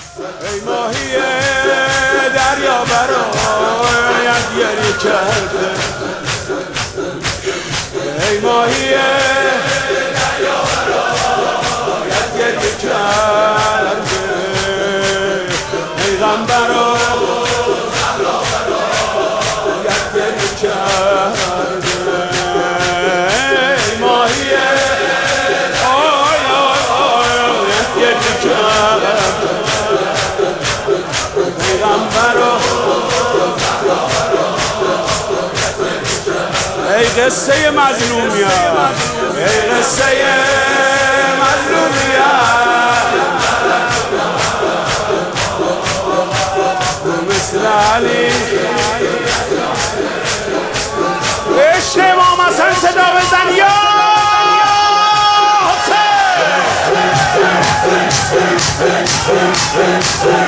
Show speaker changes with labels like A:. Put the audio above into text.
A: ای ماهی دریا برایت گریه کرده، ای ماهی دریا برایت گریه کرده، پیغمبر و زهرا برایت گریه کرده، ای ماهی آی آی آی گریه کرده، پیغمبر و ای قصه مظلومیت، ای قصه مظلومیت، مثل علی عشق امام حسن صدا بزن یا حسین.